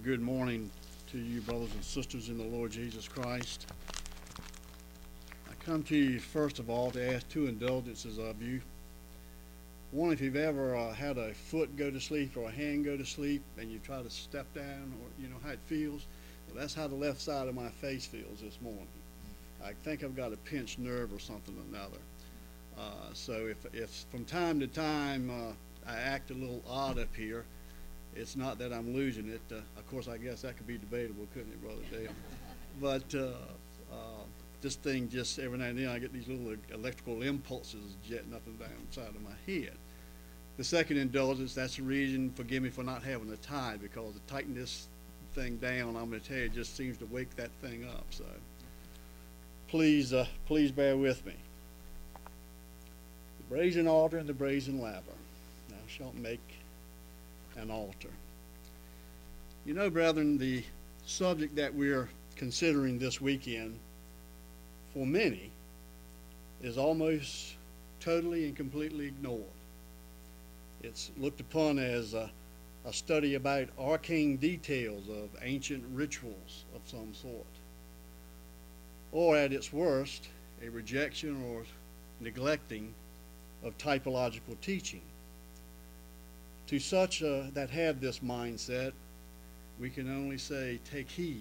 good morning to you, brothers and sisters in the Lord Jesus Christ. I come to you first of all to ask two indulgences of you. One, if you've ever had a foot go to sleep or a hand go to sleep and you try to step down, or you know how it feels, well, that's how the left side of my face feels this morning. I think I've got a pinched nerve or something or another. So if from time to time I act a little odd up here, it's not that I'm losing it. Of course, I guess that could be debatable, couldn't it, Brother Dale? But this thing just every now and then I get these little electrical impulses jetting up and down the side of my head. The second indulgence, that's the reason, forgive me for not having a tie, because to tighten this thing down, I'm going to tell you, it just seems to wake that thing up. So please bear with me. The brazen altar and the brazen laver. Thou shalt make an altar. You know, brethren, the subject that we're considering this weekend, for many, is almost totally and completely ignored. It's looked upon as a study about arcane details of ancient rituals of some sort, or at its worst, a rejection or neglecting of typological teaching. To such that have this mindset, we can only say, take heed.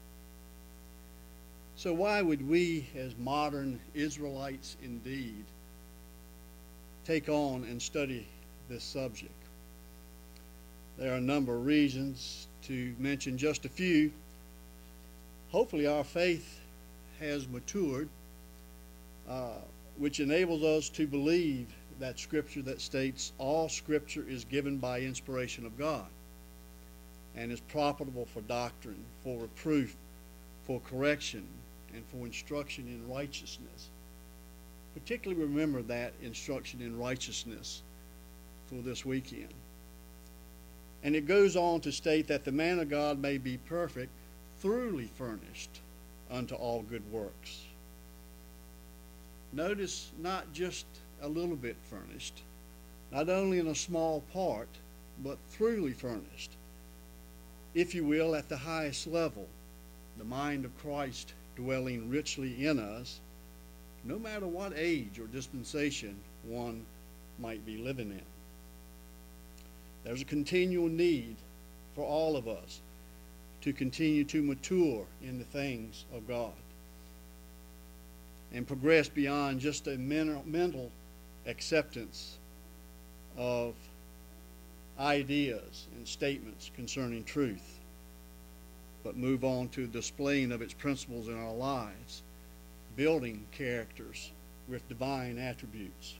So why would we, as modern Israelites indeed, take on and study this subject? There are a number of reasons. To mention just a few, hopefully our faith has matured, which enables us to believe that scripture that states all scripture is given by inspiration of God and is profitable for doctrine, for reproof, for correction, and for instruction in righteousness. Particularly remember that instruction in righteousness for this weekend. And it goes on to state that the man of God may be perfect, thoroughly furnished unto all good works. Notice, not just a little bit furnished, not only in a small part, but thoroughly furnished. If you will, at the highest level, the mind of Christ dwelling richly in us, no matter what age or dispensation one might be living in. There's a continual need for all of us to continue to mature in the things of God and progress beyond just a mental acceptance of ideas and statements concerning truth, but move on to displaying of its principles in our lives, building characters with divine attributes.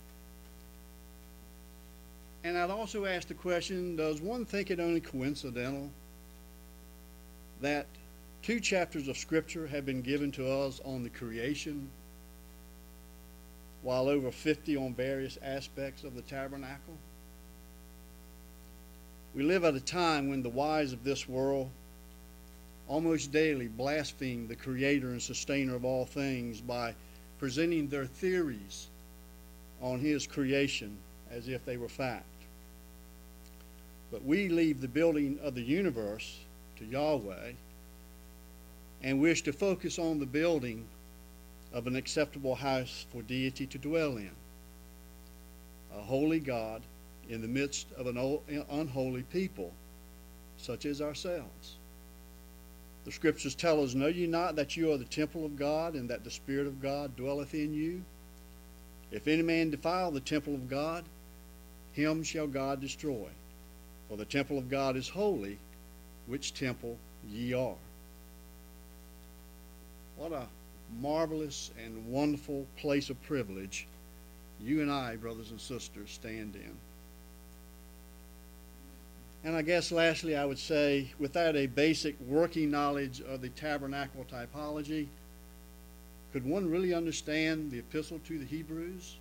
And I'd also ask the question, does one think it only coincidental that 2 chapters of Scripture have been given to us on the creation, while over 50 on various aspects of the tabernacle? We live at a time when the wise of this world almost daily blaspheme the creator and sustainer of all things by presenting their theories on his creation as if they were fact. But we leave the building of the universe to Yahweh and wish to focus on the building of an acceptable house for deity to dwell in, a holy God in the midst of an unholy people, such as ourselves. The scriptures tell us, know ye not that you are the temple of God, and that the Spirit of God dwelleth in you? If any man defile the temple of God, him shall God destroy. For the temple of God is holy, which temple ye are. What a marvelous and wonderful place of privilege you and I, brothers and sisters, stand in. And I guess lastly I would say, without a basic working knowledge of the tabernacle typology, could one really understand the epistle to the Hebrews?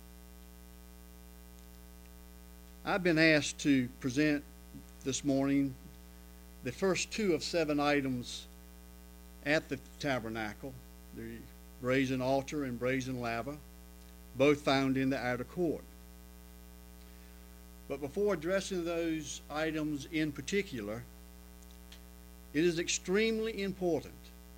I've been asked to present this morning the first 2 of 7 items at the tabernacle, the brazen altar and brazen laver, both found in the outer court. But before addressing those items in particular, It is extremely important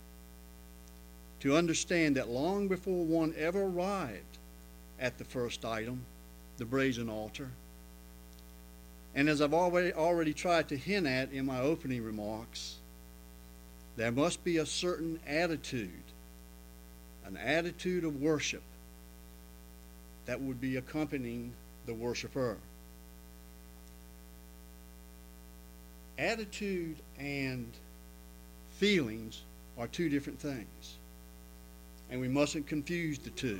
to understand that long before one ever arrived at the first item, the brazen altar, and as I've already tried to hint at in my opening remarks, there must be a certain attitude, an attitude of worship that would be accompanying the worshiper. Attitude and feelings are two different things, and we mustn't confuse the two,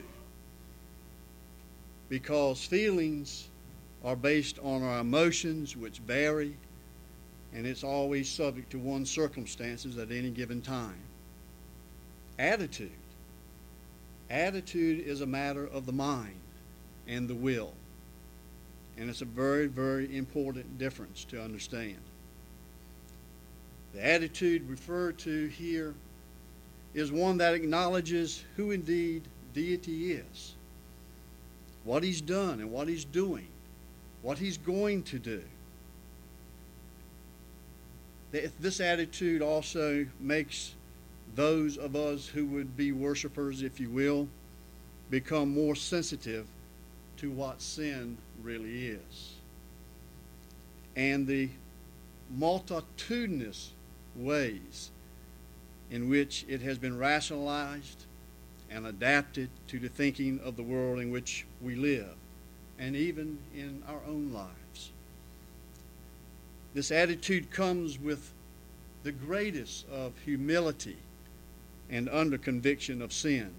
because feelings are based on our emotions, which vary, and it's always subject to one's circumstances at any given time. Attitude is a matter of the mind and the will, and it's a very, very important difference to understand. The attitude referred to here is one that acknowledges who indeed deity is, what he's done and what he's doing, what he's going to do. This attitude also makes those of us who would be worshipers, if you will, become more sensitive to what sin really is, and the multitudinous ways in which it has been rationalized and adapted to the thinking of the world in which we live, and even in our own lives. This attitude comes with the greatest of humility and under conviction of sin.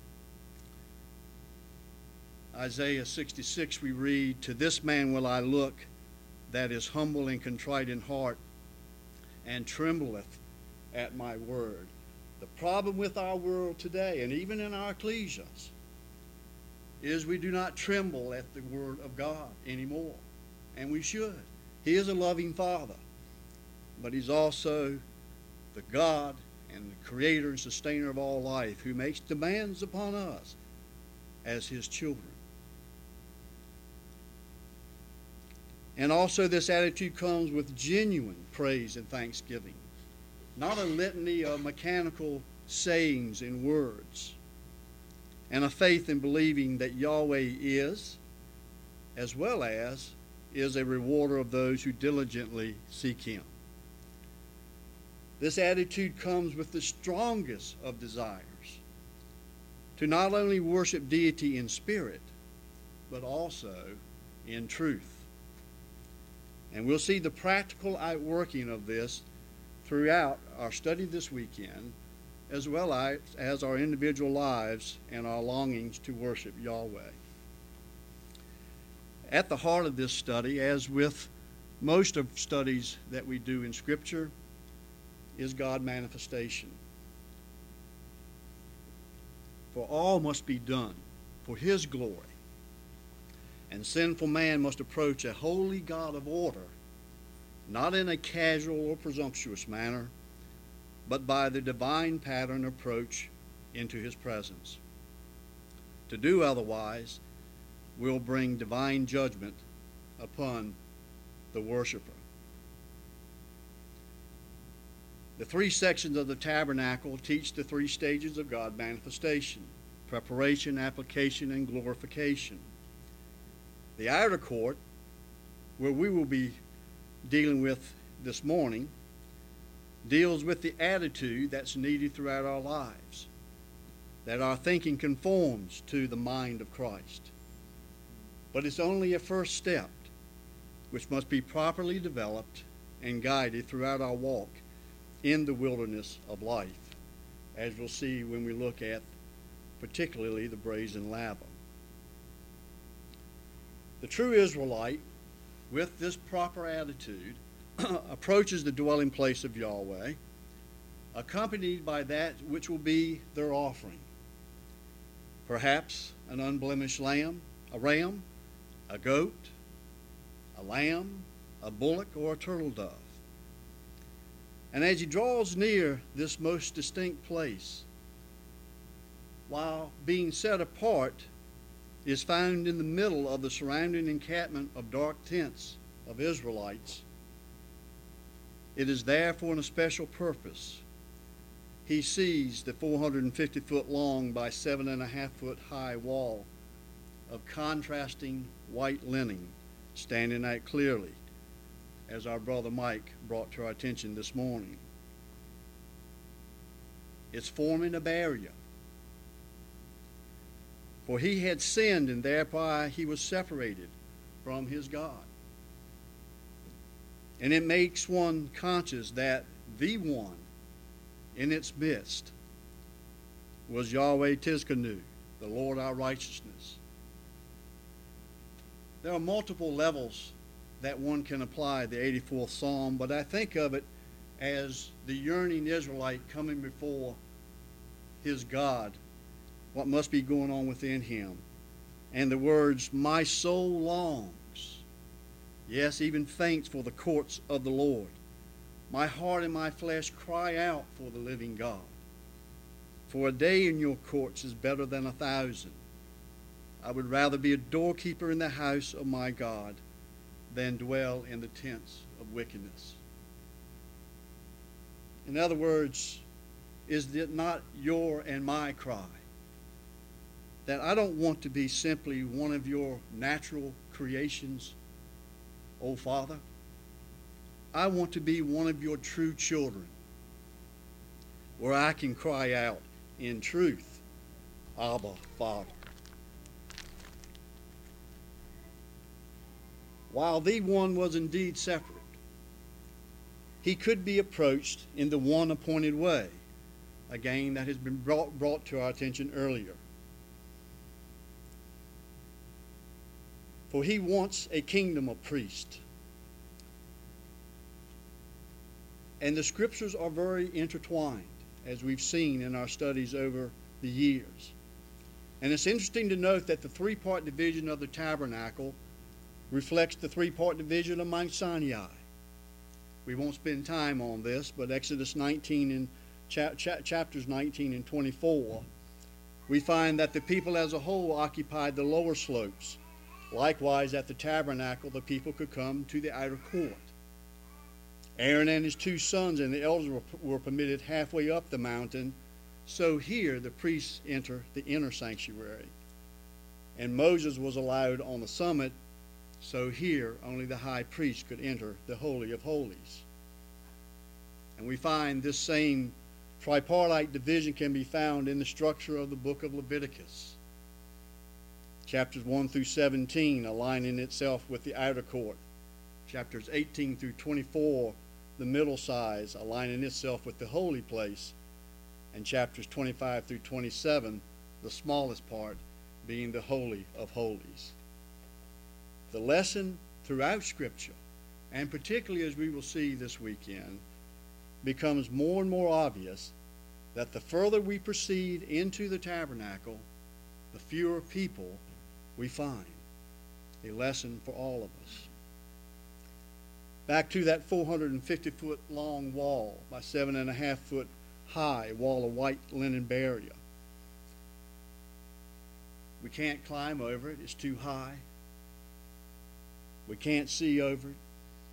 Isaiah 66 we read, "To this man will I look, that is humble and contrite in heart, and trembleth at my word." The problem with our world today, and even in our ecclesias, is we do not tremble at the word of God anymore, and we should. He is a loving Father, but he's also the God and the creator and sustainer of all life, who makes demands upon us as his children. And also this attitude comes with genuine praise and thanksgiving, not a litany of mechanical sayings and words, and a faith in believing that Yahweh is, as well as is a rewarder of those who diligently seek him. This attitude comes with the strongest of desires to not only worship deity in spirit, but also in truth. And we'll see the practical outworking of this throughout our study this weekend, as well as our individual lives and our longings to worship Yahweh. At the heart of this study, as with most of studies that we do in Scripture, is God manifestation. For all must be done for his glory, and sinful man must approach a holy God of order, not in a casual or presumptuous manner, but by the divine pattern approach into his presence. To do otherwise will bring divine judgment upon the worshiper. The three sections of the tabernacle teach the three stages of God manifestation: preparation, application, and glorification. The outer court, where we will be dealing with this morning, deals with the attitude that's needed throughout our lives, that our thinking conforms to the mind of Christ. But it's only a first step, which must be properly developed and guided throughout our walk in the wilderness of life, as we'll see when we look at particularly the brazen laver. The true Israelite, with this proper attitude, approaches the dwelling place of Yahweh, accompanied by that which will be their offering. Perhaps an unblemished lamb, a ram, a goat, a lamb, a bullock, or a turtle dove. And as he draws near this most distinct place, while being set apart, is found in the middle of the surrounding encampment of dark tents of Israelites, It is there for a special purpose. He sees the 450-foot long by 7.5-foot high wall of contrasting white linen standing out clearly, as our brother Mike brought to our attention this morning. It's forming a barrier. For he had sinned, and thereby he was separated from his God. And it makes one conscious that the one in its midst was Yahweh Tizkanu, the Lord our righteousness. There are multiple levels that one can apply the 84th Psalm, but I think of it as the yearning Israelite coming before his God, what must be going on within him. And the words, my soul longs, yes, even faints for the courts of the Lord. My heart and my flesh cry out for the living God. For a day in your courts is better than 1,000. I would rather be a doorkeeper in the house of my God than dwell in the tents of wickedness. In other words, is it not your and my cry that I don't want to be simply one of your natural creations, O Father? I want to be one of your true children, where I can cry out in truth, Abba, Father. While the one was indeed separate, he could be approached in the one appointed way, again, that has been brought to our attention earlier. For he wants a kingdom of priests. And the scriptures are very intertwined, as we've seen in our studies over the years. And it's interesting to note that the three-part division of the tabernacle reflects the three-part division of Mount Sinai. We won't spend time on this, but Exodus 19 and chapters 19 and 24, we find that the people as a whole occupied the lower slopes. Likewise, at the tabernacle, the people could come to the outer court. Aaron and his two sons and the elders were permitted halfway up the mountain. So here the priests enter the inner sanctuary. And Moses was allowed on the summit. So here only the high priest could enter the Holy of Holies. And we find this same tripartite division can be found in the structure of the book of Leviticus. Chapters 1 through 17 aligning itself with the outer court. Chapters 18 through 24, the middle size, aligning itself with the holy place. And chapters 25 through 27, the smallest part, being the Holy of Holies. The lesson throughout Scripture, and particularly as we will see this weekend, becomes more and more obvious that the further we proceed into the tabernacle, the fewer people we find. A lesson for all of us. Back to that 450-foot long wall by 7.5-foot high wall of white linen barrier. We can't climb over it. It's too high. We can't see over it.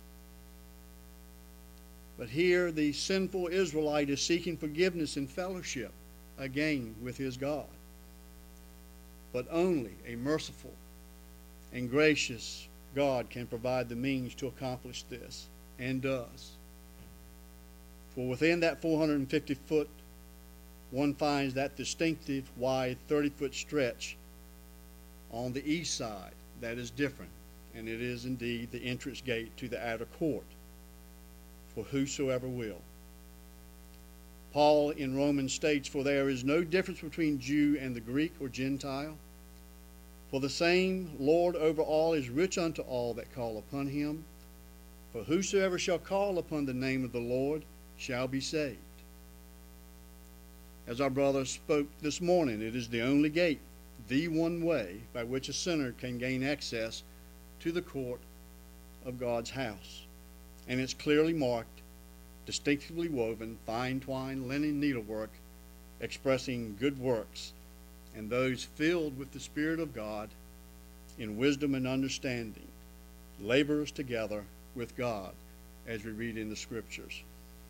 But here the sinful Israelite is seeking forgiveness and fellowship again with his God. But only a merciful and gracious God can provide the means to accomplish this, and does. For within that 450-foot, one finds that distinctive, wide, 30-foot stretch on the east side that is different, and it is indeed the entrance gate to the outer court for whosoever will. Paul in Romans states, for there is no difference between Jew and the Greek or Gentile, for the same Lord over all is rich unto all that call upon him. For whosoever shall call upon the name of the Lord shall be saved. As our brother spoke this morning, it is the only gate, the one way by which a sinner can gain access to the court of God's house. And it's clearly marked, distinctively woven, fine twined linen needlework, expressing good works, and those filled with the Spirit of God in wisdom and understanding, laborers together with God as we read in the Scriptures.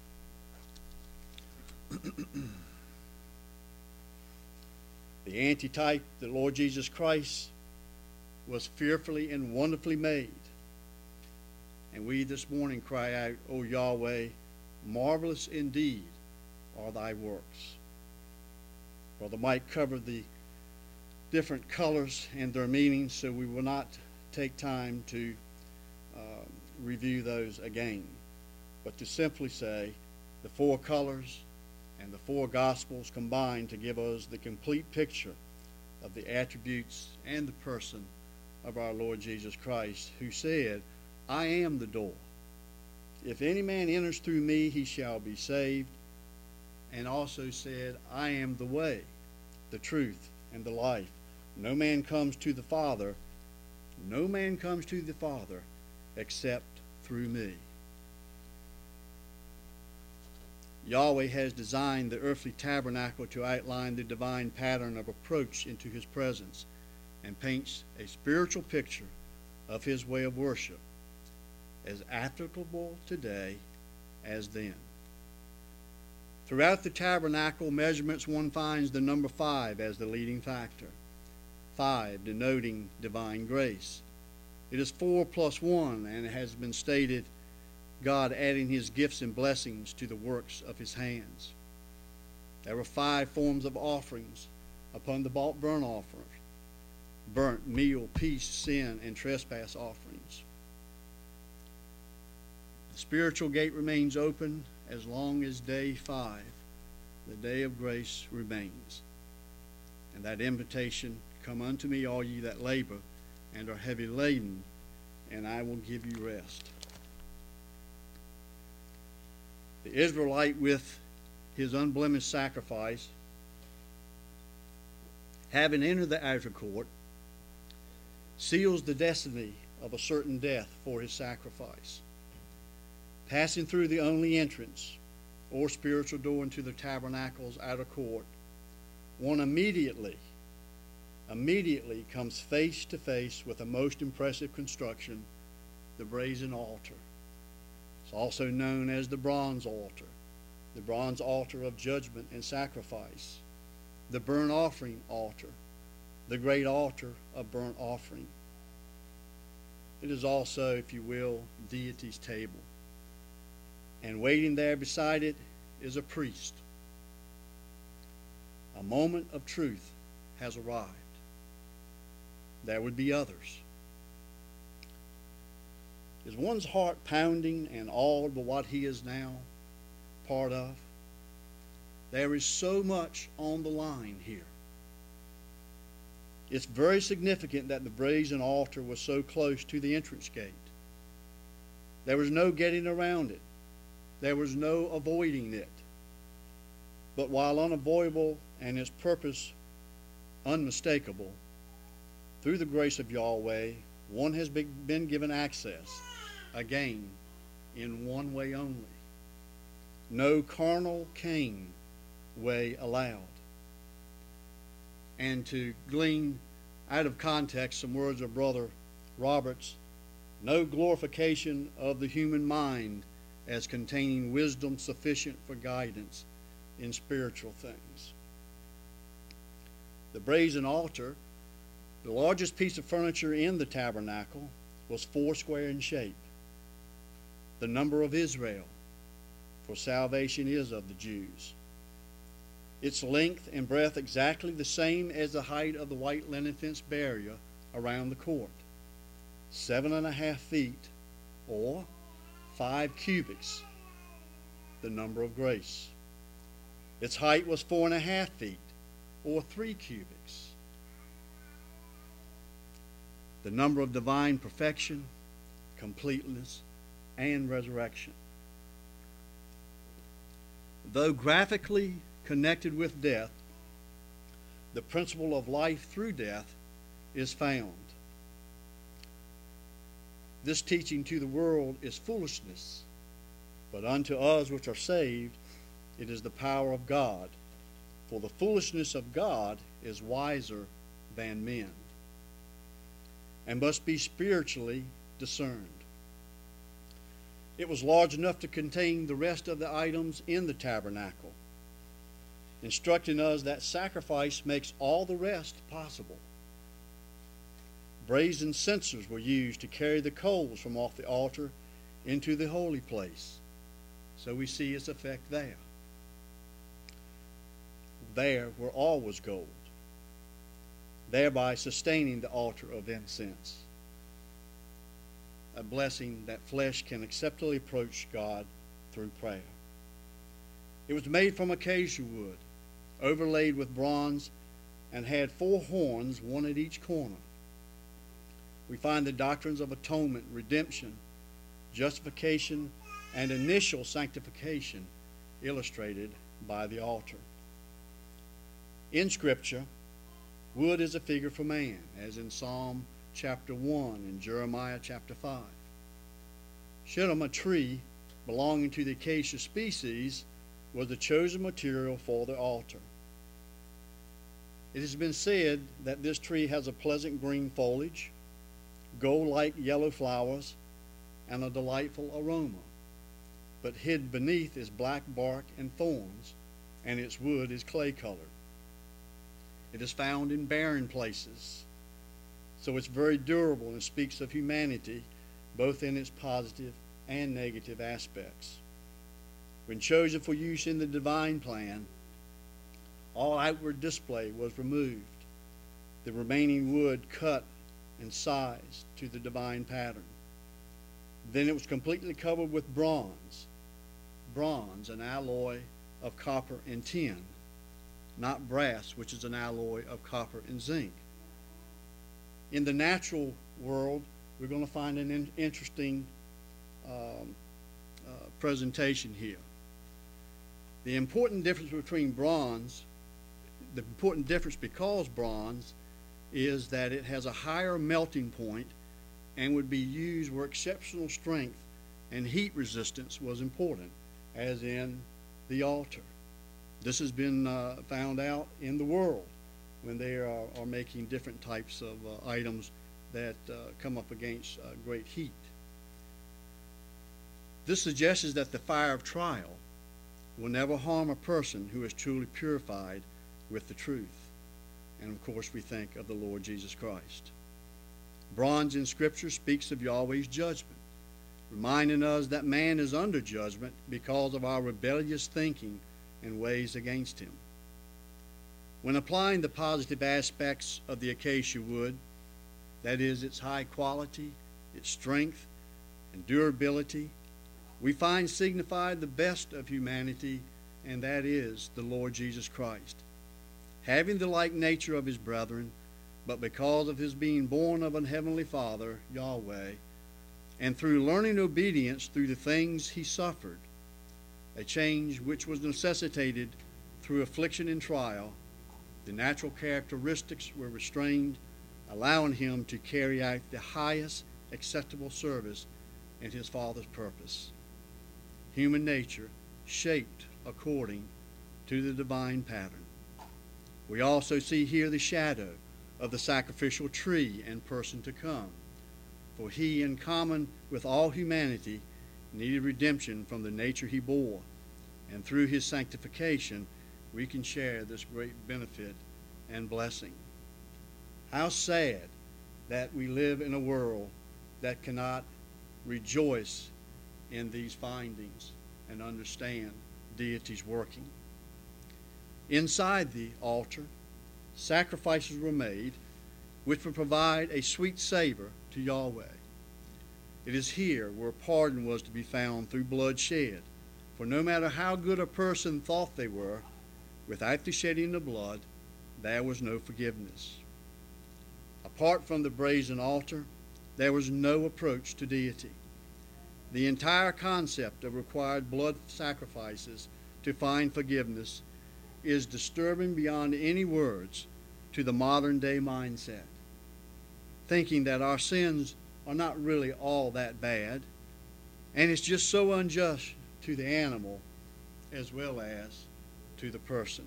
The antitype, the Lord Jesus Christ, was fearfully and wonderfully made. And we this morning cry out, O Yahweh, marvelous indeed are thy works. Brother Mike covered the different colors and their meanings, so we will not take time to review those again, but to simply say the four colors and the four Gospels combine to give us the complete picture of the attributes and the person of our Lord Jesus Christ, who said, I am the door. If any man enters through me, he shall be saved. And also said, I am the way, the truth, and the life. No man comes to the Father except through me. Yahweh has designed the earthly tabernacle to outline the divine pattern of approach into his presence and paints a spiritual picture of his way of worship, as applicable today as then. Throughout the tabernacle measurements, one finds the number 5 as the leading factor. 5 denoting divine grace. It is 4 plus 1, and it has been stated God adding his gifts and blessings to the works of his hands. There were 5 forms of offerings upon the burnt offerings: burnt, meal, peace, sin, and trespass offerings. The spiritual gate remains open as long as day 5, the day of grace, remains. And that invitation, come unto me, all ye that labor and are heavy laden, and I will give you rest. The Israelite, with his unblemished sacrifice, having entered the outer court, seals the destiny of a certain death for his sacrifice. Passing through the only entrance or spiritual door into the tabernacle's outer court, one immediately comes face to face with a most impressive construction, the brazen altar. It's also known as the bronze altar of judgment and sacrifice, the burnt offering altar, the great altar of burnt offering. It is also, if you will, deity's table. And waiting there beside it is a priest. A moment of truth has arrived. There would be others. Is one's heart pounding and awed by what he is now part of? There is so much on the line here. It's very significant that the brazen altar was so close to the entrance gate. There was no getting around it. There was no avoiding it. But while unavoidable and its purpose unmistakable, through the grace of Yahweh, one has been given access, again, in one way only. No carnal Cain way allowed. And to glean out of context some words of Brother Roberts, no glorification of the human mind as containing wisdom sufficient for guidance in spiritual things. The brazen altar, the largest piece of furniture in the tabernacle, was 4 square in shape, the number of Israel, for salvation is of the Jews. Its length and breadth exactly the same as the height of the white linen fence barrier around the court, 7.5 feet, or 5 cubits, the number of grace. Its height was 4.5 feet, or 3 cubits. The number of divine perfection, completeness, and resurrection. Though graphically connected with death, the principle of life through death is found. This teaching to the world is foolishness, but unto us which are saved it is the power of God. For the foolishness of God is wiser than men, and must be spiritually discerned. It was large enough to contain the rest of the items in the tabernacle, instructing us that sacrifice makes all the rest possible. Brazen censers were used to carry the coals from off the altar into the holy place. So we see its effect there. There where all was gold, thereby sustaining the altar of incense. A blessing that flesh can acceptably approach God through prayer. It was made from acacia wood, overlaid with bronze, and had 4 horns, one at each corner. We find the doctrines of atonement, redemption, justification, and initial sanctification illustrated by the altar. In Scripture, wood is a figure for man, as in Psalm chapter 1 and Jeremiah chapter 5. Shittim, a tree belonging to the acacia species, was the chosen material for the altar. It has been said that this tree has a pleasant green foliage, gold-like yellow flowers, and a delightful aroma, but hid beneath is black bark and thorns, and its wood is clay-colored. It is found in barren places, so it's very durable and speaks of humanity, both in its positive and negative aspects. When chosen for use in the divine plan, all outward display was removed, the remaining wood cut and sized to the divine pattern. Then it was completely covered with bronze, an alloy of copper and tin, not brass, which is an alloy of copper and zinc. In the natural world, we're going to find an interesting presentation here. The important difference between bronze, the important difference because bronze is that it has a higher melting point and would be used where exceptional strength and heat resistance was important, as in the altar. This has been found out in the world when they are making different types of items that come up against great heat. This suggests that the fire of trial will never harm a person who is truly purified with the truth. And of course we think of the Lord Jesus Christ. Bronze in Scripture speaks of Yahweh's judgment, reminding us that man is under judgment because of our rebellious thinking and ways against him. When applying the positive aspects of the acacia wood, that is, its high quality, its strength, and durability, we find signified the best of humanity, and that is the Lord Jesus Christ. Having the like nature of his brethren, but because of his being born of an heavenly Father, Yahweh, and through learning obedience through the things he suffered, a change which was necessitated through affliction and trial, the natural characteristics were restrained, allowing him to carry out the highest acceptable service in his Father's purpose. Human nature shaped according to the divine pattern. We also see here the shadow of the sacrificial tree and person to come, for he, in common with all humanity, needed redemption from the nature he bore, and through his sanctification we can share this great benefit and blessing. How sad that we live in a world that cannot rejoice in these findings and understand deity's working. Inside the altar, sacrifices were made which would provide a sweet savor to Yahweh. It is here where pardon was to be found through blood shed, for no matter how good a person thought they were, without the shedding of blood, there was no forgiveness. Apart from the brazen altar, there was no approach to deity. The entire concept of required blood sacrifices to find forgiveness is disturbing beyond any words to the modern day mindset, thinking that our sins are not really all that bad, and it's just so unjust to the animal as well as to the person.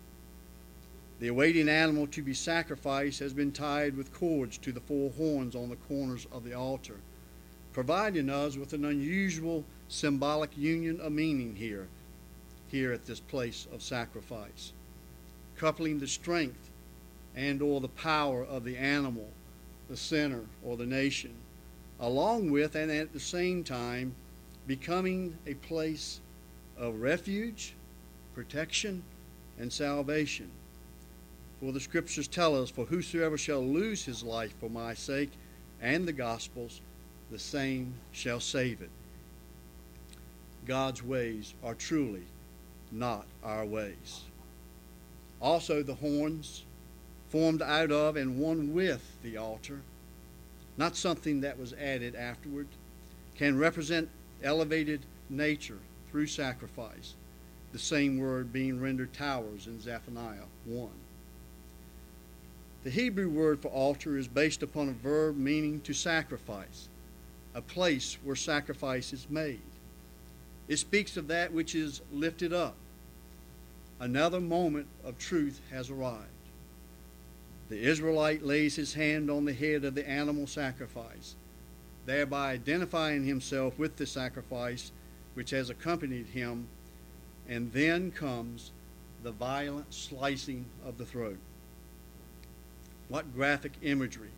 The awaiting animal to be sacrificed has been tied with cords to the 4 horns on the corners of the altar, providing us with an unusual symbolic union of meaning here at this place of sacrifice, coupling the strength and or the power of the animal, the sinner, or the nation, along with and at the same time becoming a place of refuge, protection, and salvation. For the scriptures tell us, for whosoever shall lose his life for my sake and the gospel's, the same shall save it. God's ways are truly not our ways. Also the horns, formed out of and one with the altar, not something that was added afterward, can represent elevated nature through sacrifice, the same word being rendered towers in Zephaniah 1. The Hebrew word for altar is based upon a verb meaning to sacrifice, a place where sacrifice is made. It speaks of that which is lifted up. Another moment of truth has arrived. The Israelite lays his hand on the head of the animal sacrifice, thereby identifying himself with the sacrifice which has accompanied him, and then comes the violent slicing of the throat. What graphic imagery!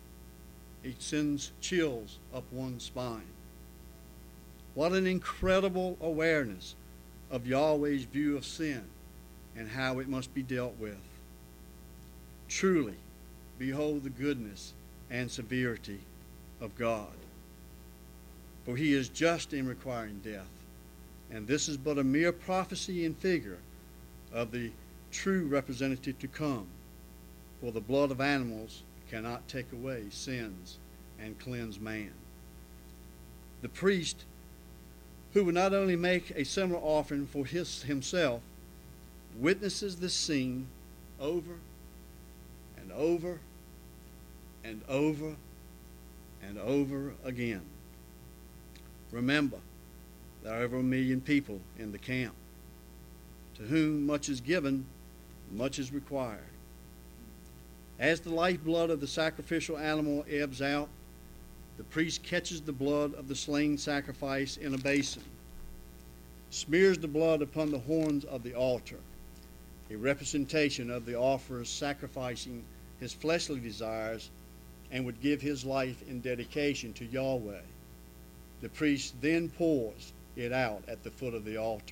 It sends chills up one's spine. What an incredible awareness of Yahweh's view of sin and how it must be dealt with. Truly, behold the goodness and severity of God. For he is just in requiring death, and this is but a mere prophecy and figure of the true representative to come. For the blood of animals cannot take away sins and cleanse man. The priest, who would not only make a similar offering for himself, witnesses this scene over and over and over and over again. Remember, there are over 1 million people in the camp. To whom much is given, much is required. As the lifeblood of the sacrificial animal ebbs out, the priest catches the blood of the slain sacrifice in a basin, smears the blood upon the horns of the altar, a representation of the offerer sacrificing his fleshly desires and would give his life in dedication to Yahweh. The priest then pours it out at the foot of the altar.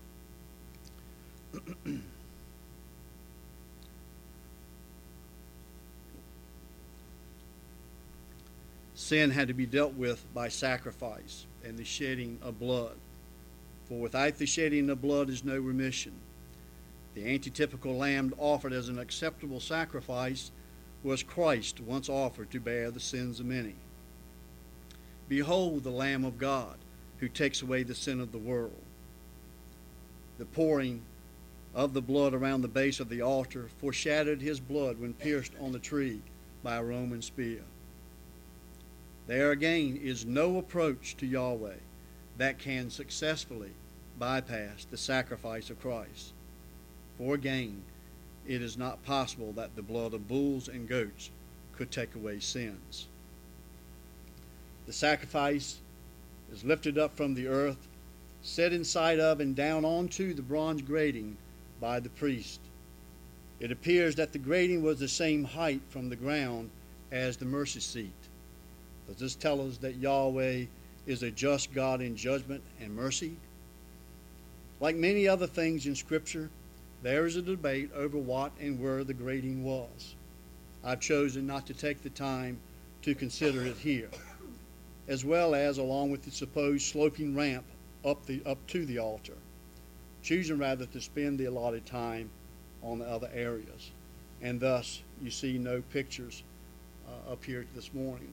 Sin had to be dealt with by sacrifice and the shedding of blood. For without the shedding of blood is no remission. The antitypical lamb offered as an acceptable sacrifice was Christ once offered to bear the sins of many. Behold the Lamb of God, who takes away the sin of the world. The pouring of the blood around the base of the altar foreshadowed his blood when pierced on the tree by a Roman spear. There again is no approach to Yahweh that can successfully bypass the sacrifice of Christ. For again, it is not possible that the blood of bulls and goats could take away sins. The sacrifice is lifted up from the earth, set inside of and down onto the bronze grating by the priest. It appears that the grating was the same height from the ground as the mercy seat. Does this tell us that Yahweh is a just God in judgment and mercy? Like many other things in Scripture, there is a debate over what and where the grating was. I've chosen not to take the time to consider it here, as well as along with the supposed sloping ramp up to the altar, choosing rather to spend the allotted time on the other areas. And thus, you see no pictures up here this morning.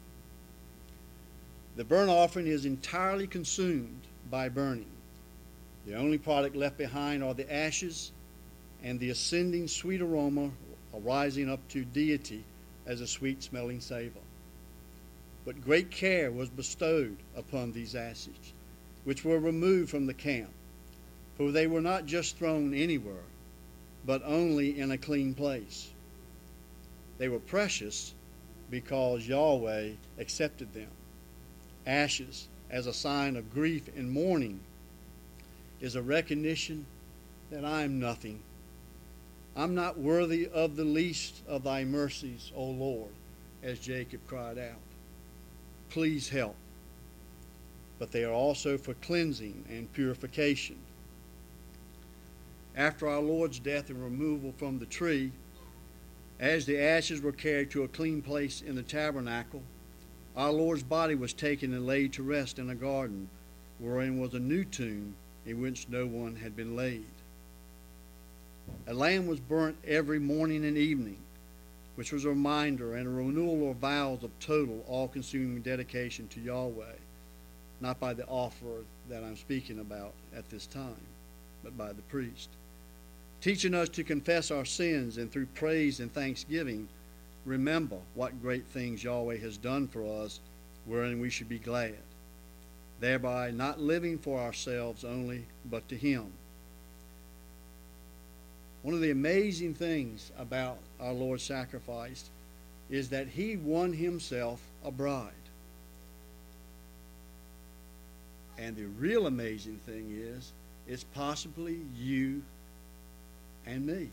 The burnt offering is entirely consumed by burning. The only product left behind are the ashes and the ascending sweet aroma arising up to deity as a sweet-smelling savor. But great care was bestowed upon these ashes, which were removed from the camp, for they were not just thrown anywhere, but only in a clean place. They were precious because Yahweh accepted them. ashes as a sign of grief and mourning is a recognition that I am nothing. I'm not worthy of the least of thy mercies, O Lord, as Jacob cried out. Please help. But they are also for cleansing and purification. After our Lord's death and removal from the tree, as the ashes were carried to a clean place in the tabernacle, our Lord's body was taken and laid to rest in a garden, wherein was a new tomb in which no one had been laid. A lamb was burnt every morning and evening, which was a reminder and a renewal of vows of total, all-consuming dedication to Yahweh, not by the offerer that I'm speaking about at this time, but by the priest, teaching us to confess our sins and through praise and thanksgiving remember what great things Yahweh has done for us, wherein we should be glad, thereby not living for ourselves only, but to Him. One of the amazing things about our Lord's sacrifice is that He won Himself a bride. And the real amazing thing is, it's possibly you and me.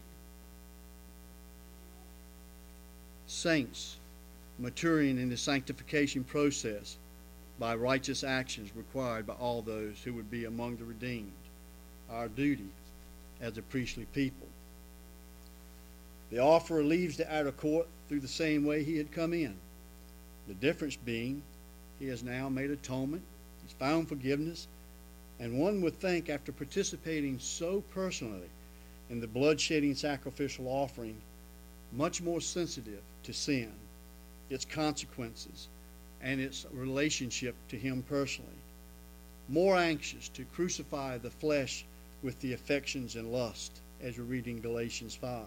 Saints maturing in the sanctification process by righteous actions required by all those who would be among the redeemed, our duty as a priestly people. The offerer leaves the outer court through the same way he had come in. The difference being, he has now made atonement, he's found forgiveness, and one would think after participating so personally in the blood-shedding sacrificial offering, much more sensitive to sin, its consequences, and its relationship to him personally, more anxious to crucify the flesh with the affections and lust, as we read in Galatians 5.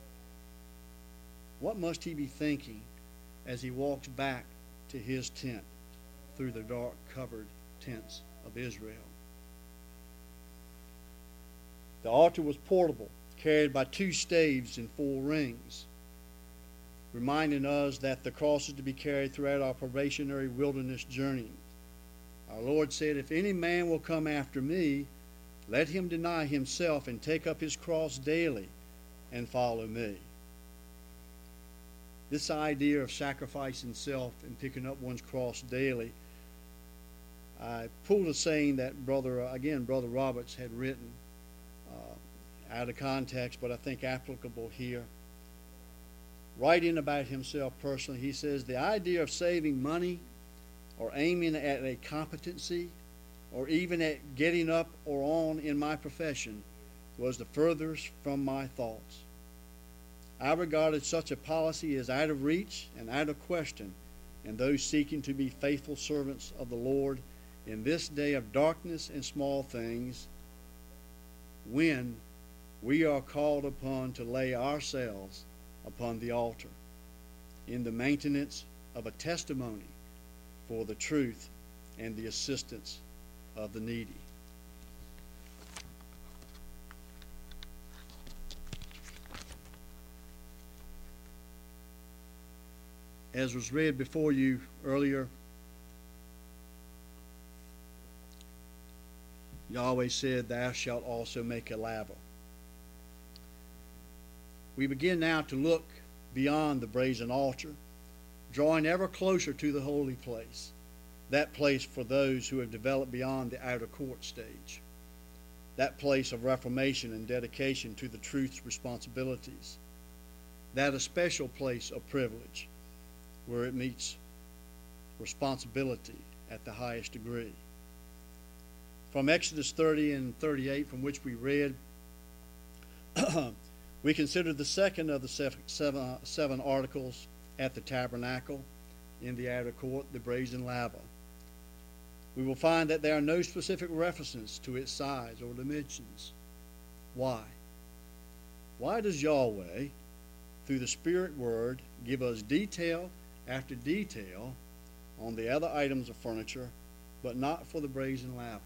What must he be thinking as he walks back to his tent through the dark covered tents of Israel? The altar was portable, carried by 2 staves and 4 rings, reminding us that the cross is to be carried throughout our probationary wilderness journey. Our Lord said, if any man will come after me, let him deny himself and take up his cross daily and follow me. This idea of sacrificing self and picking up one's cross daily, I pulled a saying that Brother Roberts had written out of context, but I think applicable here. Writing about himself personally, he says, the idea of saving money or aiming at a competency or even at getting up or on in my profession was the furthest from my thoughts. I regarded such a policy as out of reach and out of question in those seeking to be faithful servants of the Lord in this day of darkness and small things, when we are called upon to lay ourselves upon the altar in the maintenance of a testimony for the truth and the assistance of the needy. As was read before you earlier, Yahweh said, thou shalt also make a laver. We begin now to look beyond the brazen altar, drawing ever closer to the holy place, that place for those who have developed beyond the outer court stage, that place of reformation and dedication to the truth's responsibilities, that especial place of privilege where it meets responsibility at the highest degree. From Exodus 30 and 38, from which we read, we consider the second of the seven articles at the tabernacle in the outer court, the brazen laver. We will find that there are no specific references to its size or dimensions. Why? Why does Yahweh, through the Spirit Word, give us detail after detail on the other items of furniture, but not for the brazen laver?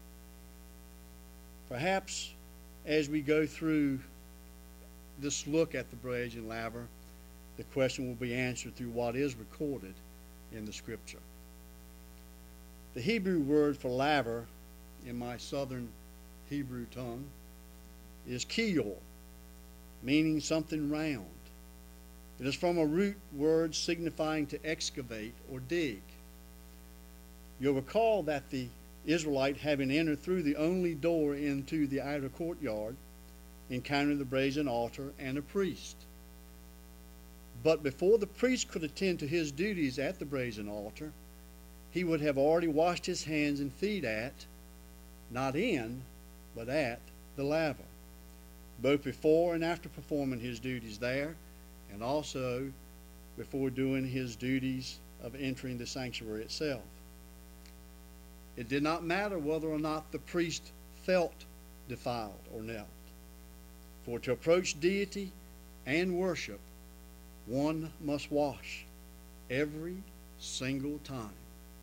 Perhaps as we go through this look at the brazen laver, the question will be answered through what is recorded in the Scripture. The Hebrew word for laver in my southern Hebrew tongue is kiyor, meaning something round. It is from a root word signifying to excavate or dig. You'll recall that the Israelite, having entered through the only door into the outer courtyard, encountered the brazen altar and a priest. But before the priest could attend to his duties at the brazen altar, he would have already washed his hands and feet at, not in, but at the laver, both before and after performing his duties there, and also before doing his duties of entering the sanctuary itself. It did not matter whether or not the priest felt defiled or knelt, for to approach deity and worship, one must wash every single time.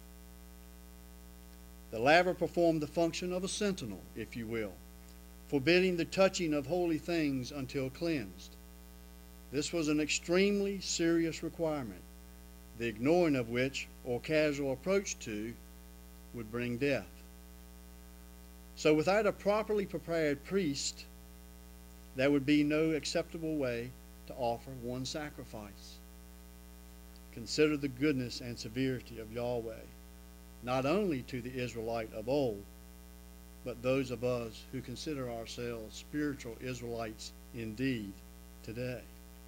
The laver performed the function of a sentinel, if you will, forbidding the touching of holy things until cleansed. This was an extremely serious requirement, the ignoring of which, or casual approach to, would bring death. So without a properly prepared priest, there would be no acceptable way to offer one sacrifice. Consider the goodness and severity of Yahweh, not only to the Israelite of old, but those of us who consider ourselves spiritual Israelites indeed today.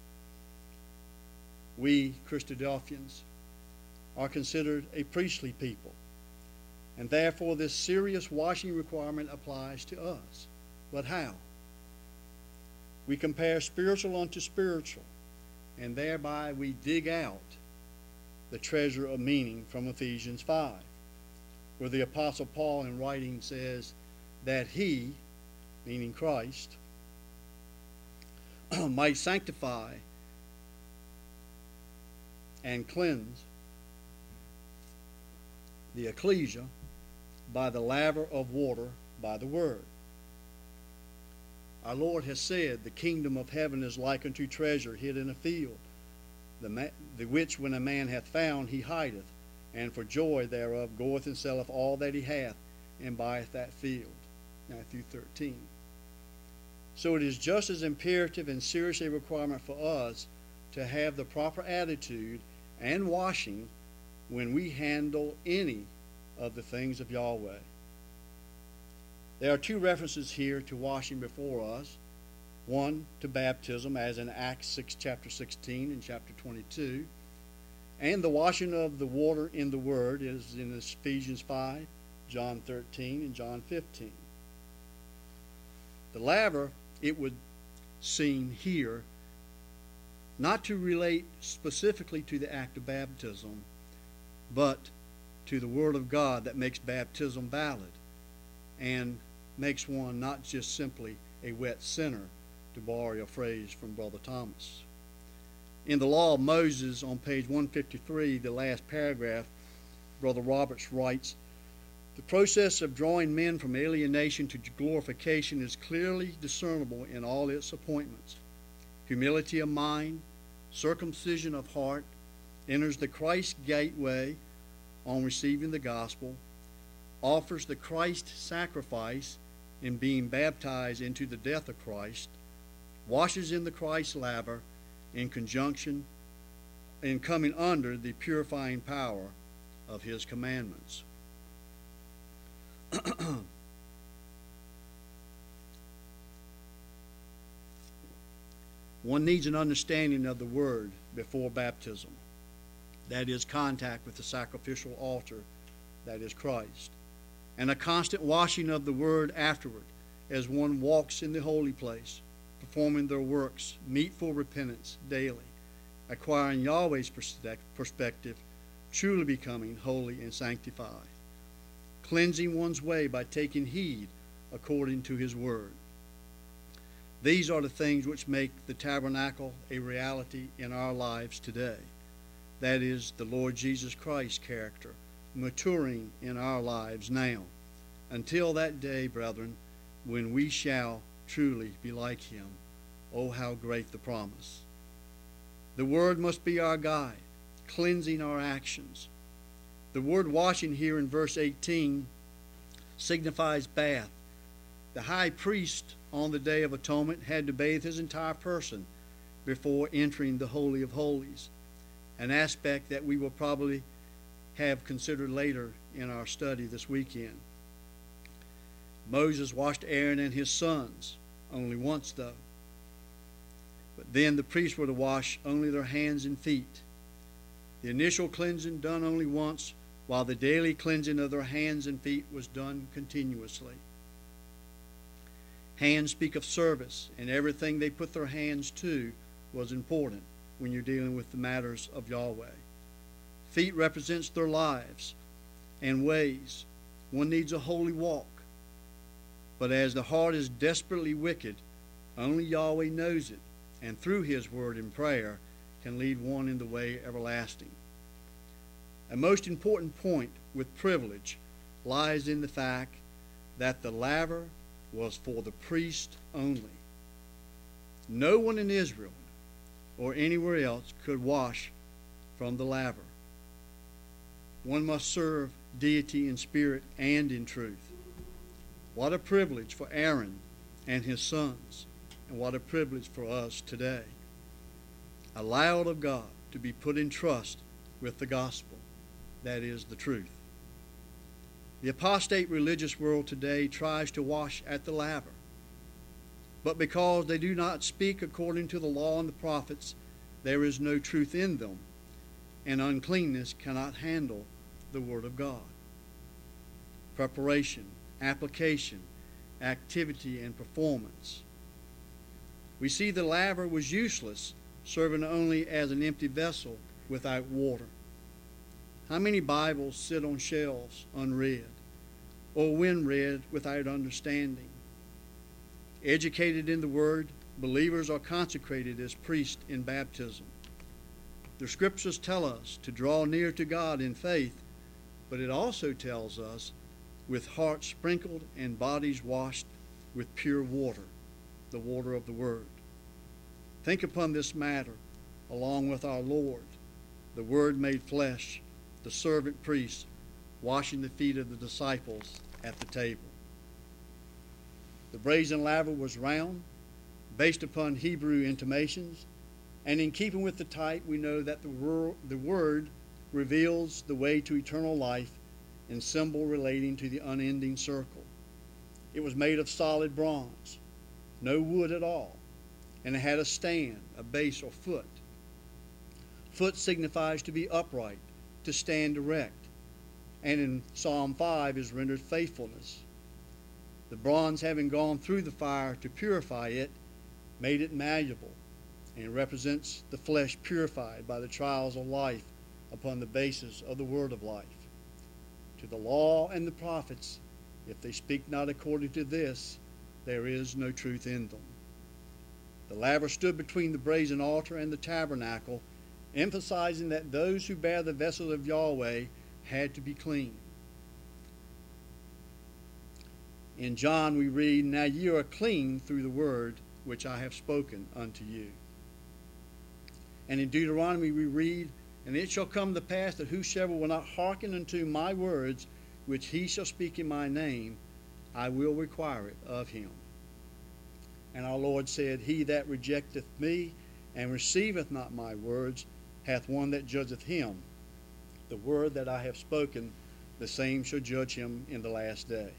We, Christadelphians, are considered a priestly people, and therefore this serious washing requirement applies to us. But how? We compare spiritual unto spiritual, and thereby we dig out the treasure of meaning from Ephesians 5, where the Apostle Paul in writing says that he, meaning Christ, might sanctify and cleanse the ecclesia by the laver of water by the word. Our Lord has said, the kingdom of heaven is like unto treasure hid in a field, the which when a man hath found he hideth, and for joy thereof goeth and selleth all that he hath, and buyeth that field. Matthew 13. So it is just as imperative and serious a requirement for us to have the proper attitude and washing when we handle any of the things of Yahweh. There are two references here to washing before us. One to baptism, as in Acts 6, chapter 16 and chapter 22. And the washing of the water in the Word is in Ephesians 5, John 13, and John 15. The laver, it would seem here, not to relate specifically to the act of baptism, but to the Word of God that makes baptism valid and makes one not just simply a wet sinner, to borrow a phrase from Brother Thomas. In the Law of Moses on page 153, the last paragraph, Brother Roberts writes, the process of drawing men from alienation to glorification is clearly discernible in all its appointments. Humility of mind, circumcision of heart, enters the Christ gateway on receiving the gospel, offers the Christ sacrifice in being baptized into the death of Christ, washes in the Christ laver in conjunction in coming under the purifying power of his commandments. One needs an understanding of the word before baptism. That is, contact with the sacrificial altar, that is Christ. And a constant washing of the word afterward, as one walks in the holy place, performing their works, meet for repentance daily, acquiring Yahweh's perspective, truly becoming holy and sanctified, cleansing one's way by taking heed according to his word. These are the things which make the tabernacle a reality in our lives today. That is, the Lord Jesus Christ's character maturing in our lives now, until that day, brethren, when we shall truly be like him. Oh, how great the promise. The word must be our guide, cleansing our actions. The word washing here in verse 18 signifies bath. The high priest on the Day of Atonement had to bathe his entire person before entering the Holy of Holies, an aspect that we will probably have considered later in our study this weekend. Moses washed Aaron and his sons, only once though. But then the priests were to wash only their hands and feet. The initial cleansing done only once, while the daily cleansing of their hands and feet was done continuously. Hands speak of service, and everything they put their hands to was important when you're dealing with the matters of Yahweh. Feet represents their lives and ways. One needs a holy walk. But as the heart is desperately wicked, only Yahweh knows it, and through his word and prayer can lead one in the way everlasting. A most important point with privilege lies in the fact that the laver was for the priest only. No one in Israel or anywhere else could wash from the laver. One must serve deity in spirit and in truth. What a privilege for Aaron and his sons, and what a privilege for us today. Allowed of God to be put in trust with the gospel, that is the truth. The apostate religious world today tries to wash at the laver, but because they do not speak according to the law and the prophets, there is no truth in them, and uncleanness cannot handle the word of God. Preparation, application, activity, and performance. We see the laver was useless, serving only as an empty vessel without water. How many Bibles sit on shelves unread, or when read without understanding? Educated in the Word, believers are consecrated as priests in baptism. The Scriptures tell us to draw near to God in faith, but it also tells us with hearts sprinkled and bodies washed with pure water, the water of the Word. Think upon this matter along with our Lord, the Word made flesh, the servant priest, washing the feet of the disciples at the table. The brazen laver was round, based upon Hebrew intimations, and in keeping with the type, we know that the Word reveals the way to eternal life and symbol relating to the unending circle. It was made of solid bronze, no wood at all, and it had a stand, a base or foot. Foot signifies to be upright, to stand erect, and in Psalm 5 is rendered faithfulness. The bronze, having gone through the fire to purify it, made it malleable, and represents the flesh purified by the trials of life upon the basis of the word of life. To the law and the prophets, if they speak not according to this, there is no truth in them. The laver stood between the brazen altar and the tabernacle, emphasizing that those who bear the vessel of Yahweh had to be clean. In John we read, "Now ye are clean through the word which I have spoken unto you." And in Deuteronomy we read, "And it shall come to pass that whosoever will not hearken unto my words, which he shall speak in my name, I will require it of him." And our Lord said, "He that rejecteth me and receiveth not my words hath one that judgeth him. The word that I have spoken, the same shall judge him in the last day."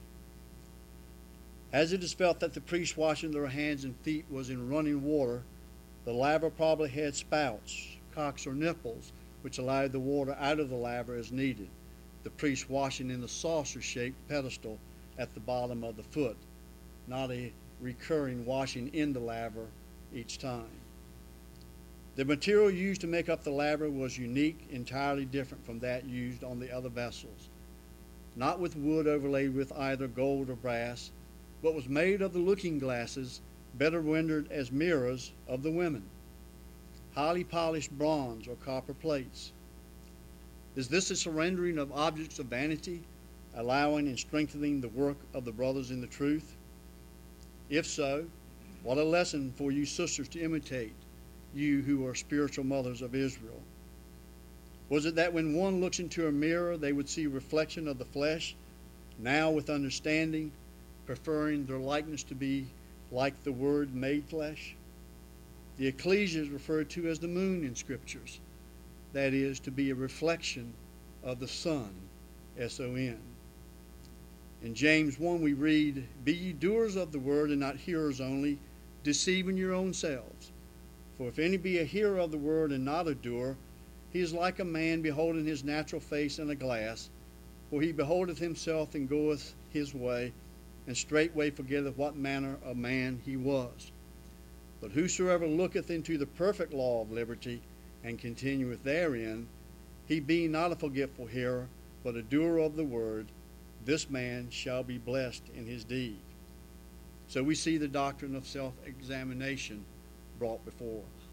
As it is felt that the priests washing their hands and feet was in running water, the laver probably had spouts, cocks, or nipples, which allowed the water out of the laver as needed, the priest washing in the saucer-shaped pedestal at the bottom of the foot, not a recurring washing in the laver each time. The material used to make up the laver was unique, entirely different from that used on the other vessels, not with wood overlaid with either gold or brass, but was made of the looking glasses, better rendered as mirrors, of the women, highly polished bronze or copper plates. Is this a surrendering of objects of vanity, allowing and strengthening the work of the brothers in the truth? If so, what a lesson for you sisters to imitate, you who are spiritual mothers of Israel. Was it that when one looks into a mirror, they would see a reflection of the flesh, now with understanding, preferring their likeness to be like the Word made flesh? The ecclesia is referred to as the moon in Scriptures. That is, to be a reflection of the sun, S-O-N. In James 1 we read, "Be ye doers of the word, and not hearers only, deceiving your own selves. For if any be a hearer of the word, and not a doer, he is like a man beholding his natural face in a glass. For he beholdeth himself, and goeth his way, and straightway forgetteth what manner of man he was. But whosoever looketh into the perfect law of liberty, and continueth therein, he being not a forgetful hearer, but a doer of the word, this man shall be blessed in his deed." So we see the doctrine of self-examination brought before us.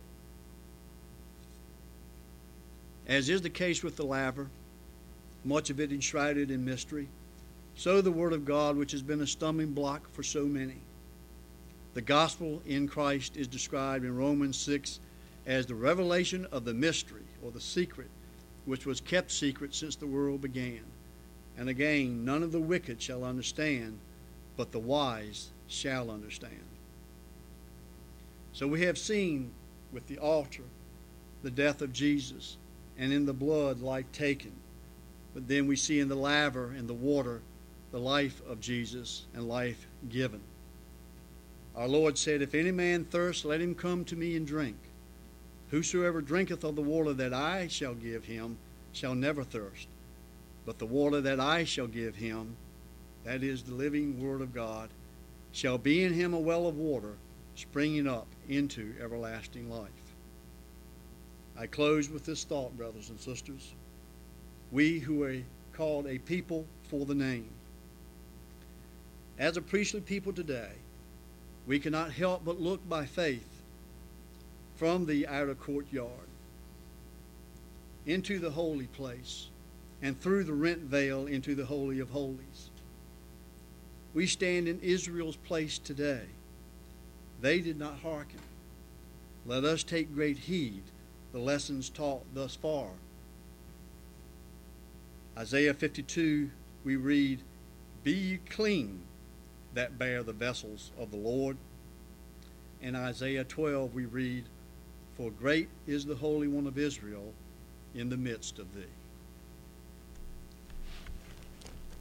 As is the case with the laver, much of it enshrouded in mystery, so the Word of God, which has been a stumbling block for so many. The gospel in Christ is described in Romans 6 as the revelation of the mystery, or the secret, which was kept secret since the world began. And again, none of the wicked shall understand, but the wise shall understand. So we have seen with the altar the death of Jesus, and in the blood life taken. But then we see in the laver, in the water, the life of Jesus and life given. Our Lord said, "If any man thirst, let him come to me and drink. Whosoever drinketh of the water that I shall give him shall never thirst. But the water that I shall give him, that is the living Word of God, shall be in him a well of water, springing up into everlasting life." I close with this thought, brothers and sisters. We who are called a people for the name. As a priestly people today, we cannot help but look by faith from the outer courtyard into the holy place, and through the rent veil into the Holy of Holies. We stand in Israel's place today. They did not hearken. Let us take great heed the lessons taught thus far. Isaiah 52, we read, "Be ye clean that bear the vessels of the Lord." In Isaiah 12, we read, "For great is the Holy One of Israel in the midst of thee."